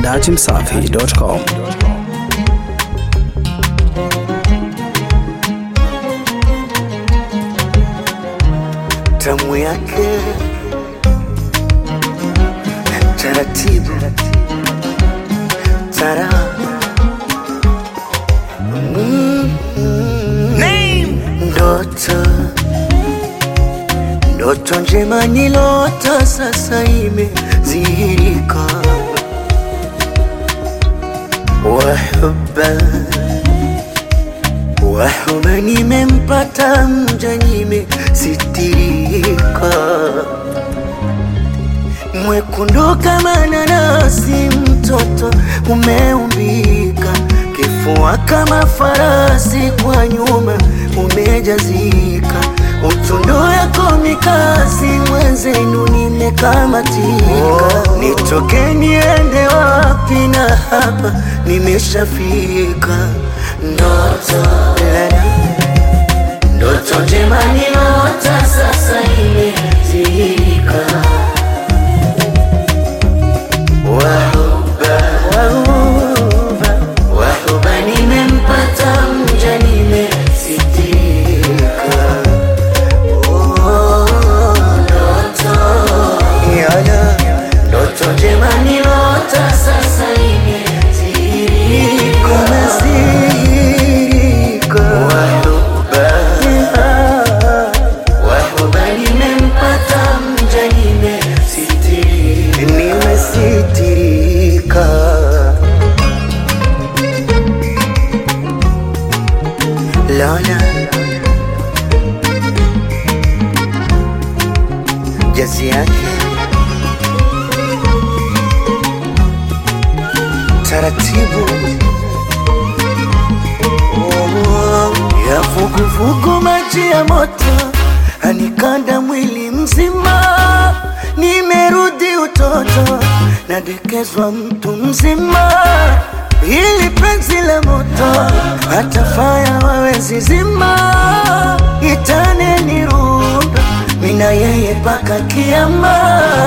dachimsafi.com. Tamu yake taratibu tara ndoto njema nilota sasa imezihirika. Wahuba nimempata mja nimesitirika. Mwekundu kama nanasi mtoto umeumbika. Kifua kama farasi kwa nyuma umejazika. Utundu yako mikasi mwenzenu nimekamatika. Nitoke niende wapi na hapa nimeshafika. Ndoto njema nilota sasa imezihirika. Wahuba nimempata mja nimesitirika. Ndoto njema nilota sasa imezihirika. Wahuba nimempata mja nimesitirika. Lola jazi yake taratibu ya vuguvugu, maji ya moto anikanda mwili mzima. Nimerudi utoto nadekezwa mtu mzima. Hili penzi la moto hata faya wawezi zima. Itane nirunda mina yeye paka kiyama.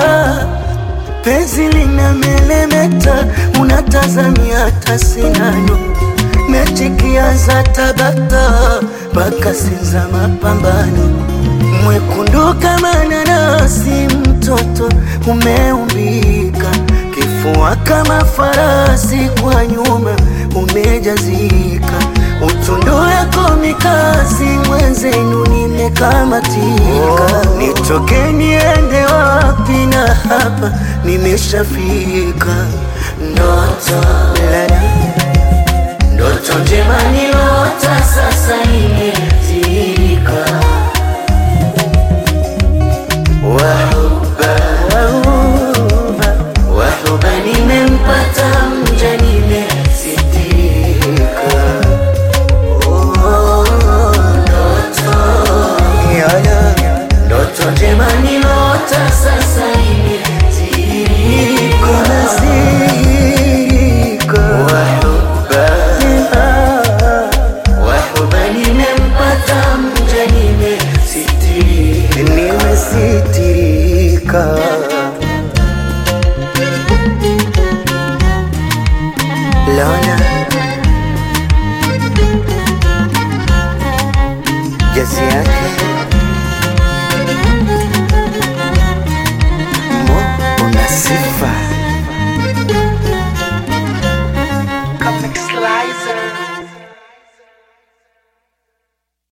Penzi lina melemeta unatazamia hata sinano. Mechikia za tabata baka sinza mapambano. Mwekundu kama nanasi mtoto umeumbika. Kifua kama farasi kwa nyuma umejazika. Utundu yako mikasi mwenzenu nimekamatika. Nitoke niende wapi na hapa nimeshafika. Ndoto njema nilota sasa imezihirika.